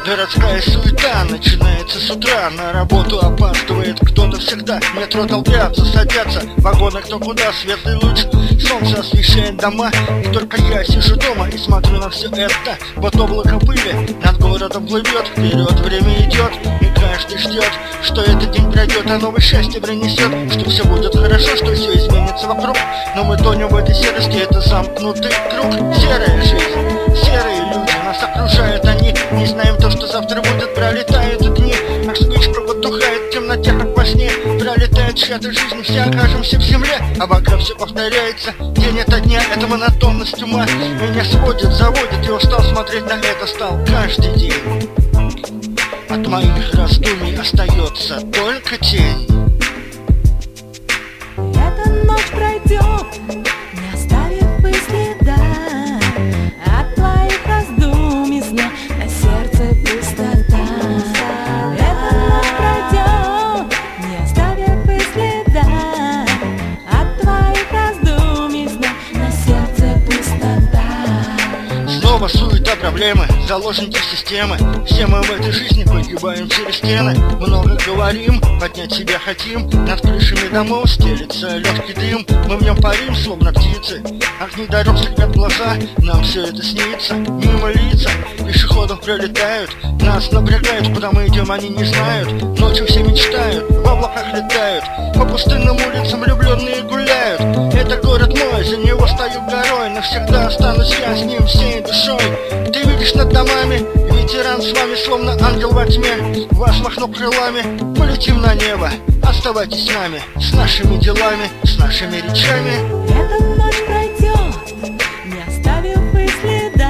Городская суета начинается с утра. На работу опаздывает кто-то всегда. В метро толпятся, садятся в вагонах кто куда. Светлый луч солнца освещает дома. И только я сижу дома и смотрю на все это. Вот облако пыли над городом плывет. Вперед время идет, и каждый ждет, что этот день пройдет, а новое счастье принесет. Что все будет хорошо, что все изменится вокруг. Но мы тонем в этой серости, это замкнутый круг. Серая жизнь, серые люди, нас окружают они. Не знаем то, что завтра будет, пролетают дни. Наш спичка потухает в темноте, как во сне. Пролетает чья-то жизнь, все окажемся в земле. А вокруг все повторяется, день ото дня. Это монотонность ума меня сводит, заводит. Я устал смотреть на это, стал каждый день. От моих раздумий остается только тень. Эта ночь пройдет, не оставив и следа. От твоих раздумий сна на сердце пустота. Эта ночь пройдет, не оставив и следа. От твоих раздумий сна на сердце пустота. Снова суета, проблемы, заложники системы. Все мы в этой жизни погибаем через стены. Много говорим, поднять себя хотим. Над крышами домов стелится легкий дым. Мы в нем парим, словно птицы. Огни дорог слепят глаза, нам все это снится. Мимо лица пешеходов пролетают. Нас напрягают, куда мы идем, они не знают. Ночью все мечтают, в облаках летают. По пустынным улицам влюбленные гуляют. Это город мой, за него стою горой. Навсегда останусь я с ним всей душой. Ты видишь над домами, ветеран с вами, словно ангел во тьме. Вас махну крылами, полетим на небо. Оставайтесь с нами, с нашими делами, с нашими речами. Эта ночь пройдет, не оставив и следа.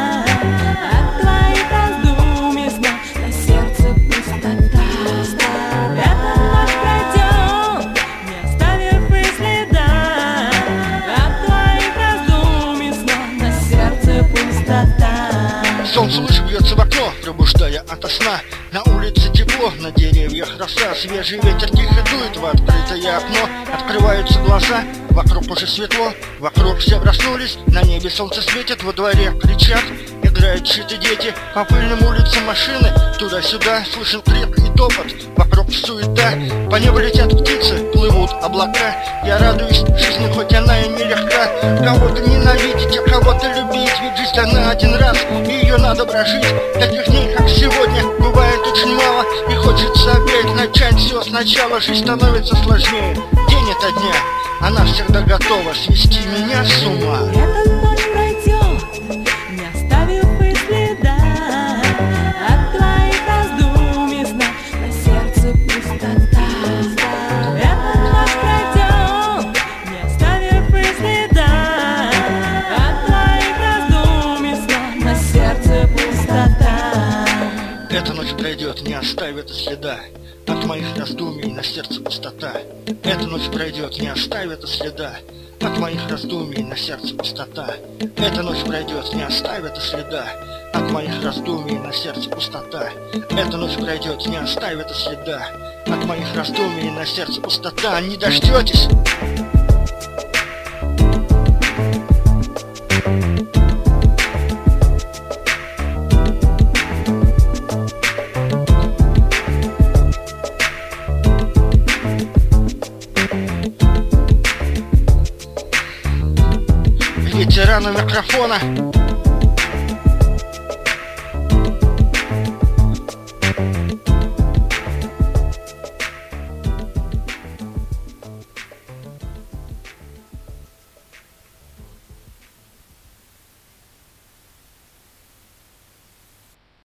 От твоих раздумий сна на сердце пустота. Эта ночь пройдет, не оставив и следа. От твоих раздумий сна на сердце пустота. Солнце луч бьется в окно, пробуждая ото сна. На улице тепло, на деревьях роса. Свежий ветер тихо дует в открытое окно. Открываются глаза, вокруг уже светло. Вокруг все проснулись, на небе солнце светит. Во дворе кричат, играют чьи-то дети. По пыльным улицам машины, туда-сюда. Слышен крик и топот, вокруг суета. По небу летят птицы, плывут облака. Я радуюсь жизни, хоть она и нелегка. Кого-то ненавидеть, а кого-то любить. Ведь жизнь она один раз, и ее надо прожить. Таких дней, как сегодня, бывает очень мало. И хочется опять начать все сначала. Жизнь становится сложнее, день ото дня. Она всегда готова свести меня с ума. Эта ночь пройдет, не оставив и следа. От твоих раздумий сна на сердце пустота. Эта ночь пройдет, не оставив и следа. От твоих раздумий сна на сердце пустота. Эта ночь пройдет, не оставит и следа. От моих раздумий на сердце пустота. Эта ночь пройдет, не оставит и следа. От моих раздумий на сердце пустота. Эта ночь пройдет, не оставит и следа. От моих раздумий на сердце пустота. Эта ночь пройдет, не оставит и следа. От моих раздумий на сердце пустота. Не дождетесь? Ветераны микрофона